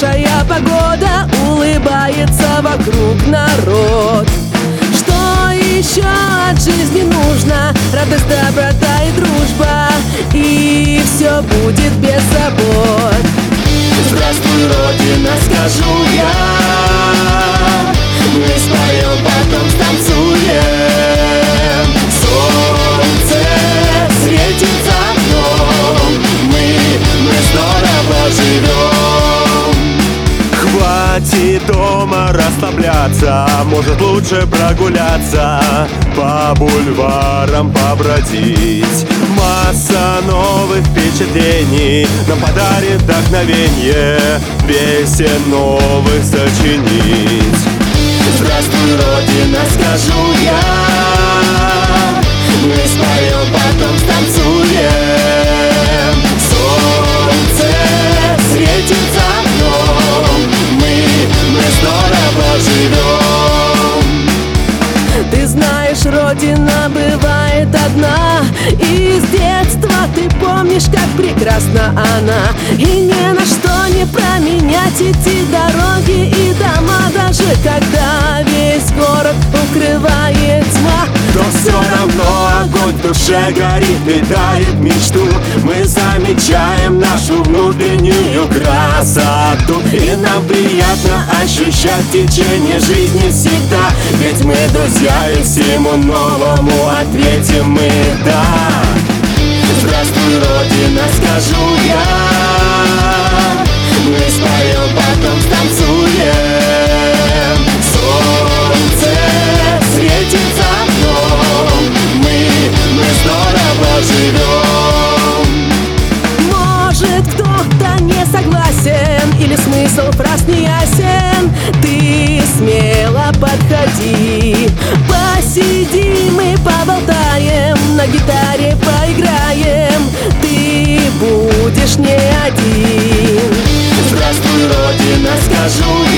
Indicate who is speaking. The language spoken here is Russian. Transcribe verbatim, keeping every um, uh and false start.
Speaker 1: хорошая погода, улыбается вокруг народ. Что еще от жизни нужно? Радость, доброта и дружба, и все будет без забот. Здравствуй, Родина, скажу я. Мы споем, потом станцуем. Солнце светит за окном, Мы, мы здорово живем.
Speaker 2: Хватит дома расслабляться, может лучше прогуляться, по бульварам побродить. Масса новых впечатлений нам подарит вдохновенье, песен новых сочинить.
Speaker 1: Здравствуй, Родина, скажу я. Мы споем, потом станцуем. Солнце светит за окном, Мы, мы здорово живем. Ты знаешь, Родина бывает одна, и с детства ты помнишь, как прекрасна она. И ни на что не променять эти дороги и дома, даже когда весь город укрывает тьма.
Speaker 2: Но все равно огонь в душе горит, питает мечту. Мы замечаем нашу внутреннюю красоту, и нам приятно ощущать течение жизни всегда. Ведь мы друзья, и всему новому ответим мы да.
Speaker 1: Здравствуй, Родина, скажу я. Мы споем, потом станцуем. Солнце светит за окном, Мы, мы здорово живем. Может, кто-то не согласен, или смысл фраз не ясен. Ты смело подходи, посидим и поболтаем, на гитаре поиграем, ты будешь не один. Здравствуй, Родина, скажу